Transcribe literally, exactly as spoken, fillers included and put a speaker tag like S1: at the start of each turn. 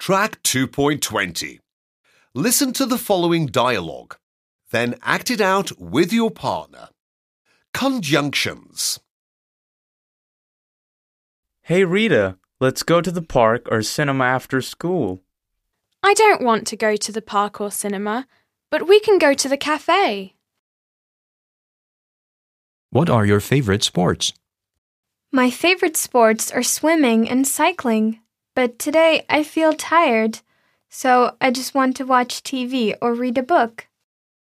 S1: Track two point twenty. Listen to the following dialogue. Then act it out with your partner. Conjunctions.
S2: Hey Rita, let's go to the park or cinema after school.
S3: I don't want to go to the park or cinema, but we can go to the cafe.
S4: What are your favorite sports?
S5: My favorite sports are swimming and cycling, but today I feel tired, so I just want to watch T V or read a book.